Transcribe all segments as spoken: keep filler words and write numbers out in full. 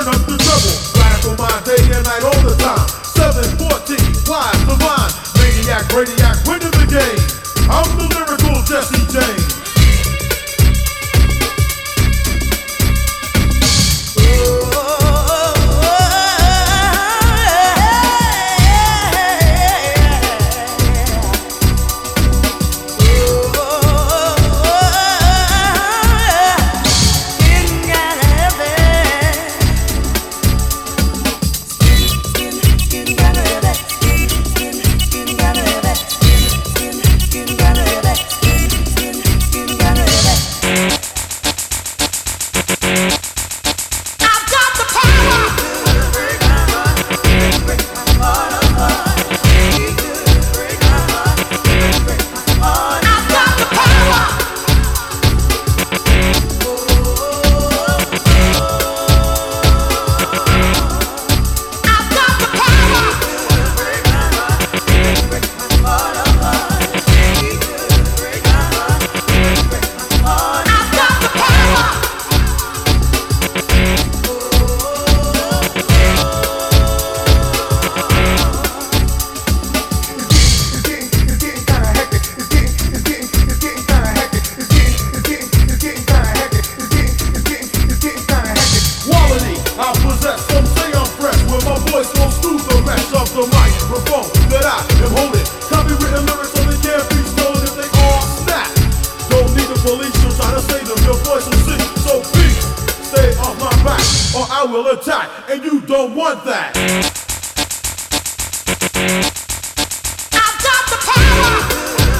turn up the treble. Radical mind day and night all the time. seven fourteen, wise, divine, maniac, radiac, winning the game. I'm the lyrical Jesse James. The microphone that I am holding, copywritten lyrics only can't be stolen if they all snap. Don't need the police to try to save them, your voice will sing. So please, stay off my back, or I will attack, and you don't want that. I've got the power.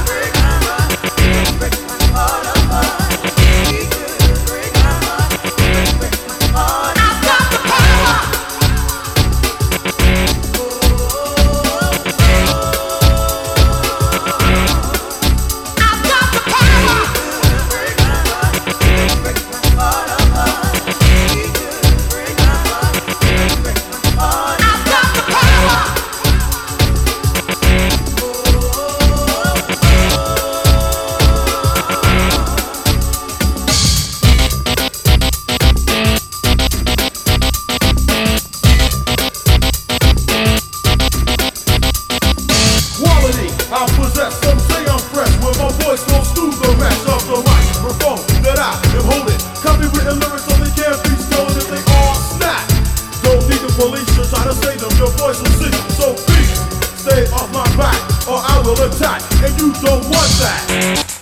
I possess, some say I'm fresh, where my voice goes through the rest of the microphone that I am holding. Copywritten lyrics only can't be stolen if they all snap. Don't need the police to try to save them, your voice will sing. So please, stay off my back, or I will attack, and you don't want that.